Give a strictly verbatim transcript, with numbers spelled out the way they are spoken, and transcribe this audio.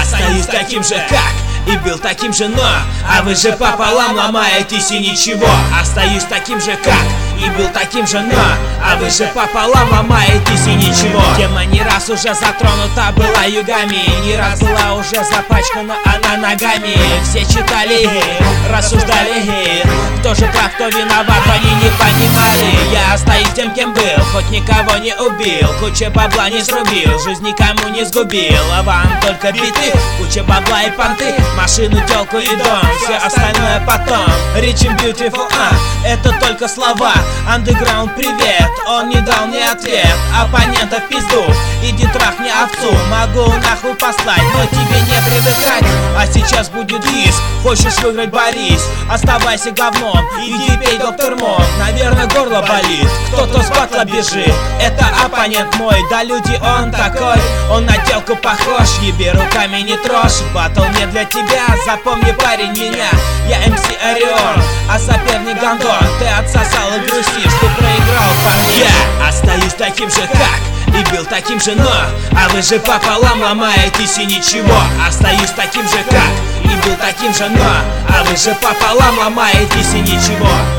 Остаюсь таким же, как и был таким же, но а вы же пополам ломаетесь и ничего. Остаюсь таким же, как и был таким же, но а вы же пополам ломаетесь и ничего. Тема не раз уже затронута была югами, не раз была уже запачкана она ногами. Все читали, рассуждали, кто же прав, кто виноват, они не понимали. Я остаюсь тем, кем был, хоть никого не убил, куча бабла не срубил, жизнь никому не сгубил. А вам только биты, куча бабла и понты, машину, телку и дом, все остальное потом. Rich and beautiful, а, это только слова. Андеграунд, привет, он не дал мне ответ. Оппонента в пизду, иди трахни овцу. Могу нахуй послать, но тебе не привыкать. А сейчас будет диск, хочешь выиграть, борись. Оставайся говном, иди пей доктор Мон. Наверное, горло болит, кто-то с батла бежит. Это оппонент мой, да люди он такой. Он на телку похож, еби руками не трожь. Батл не для тебя, запомни, парень, меня. Я эм си Орион, а соперник Гандон. Ты отсосал и грустишь, ты проиграл, парень. Я остаюсь таким же, как и был таким же, но а вы же пополам ломаетесь и ничего. Остаюсь таким же, как и был таким же, но а вы же пополам ломаетесь и ничего.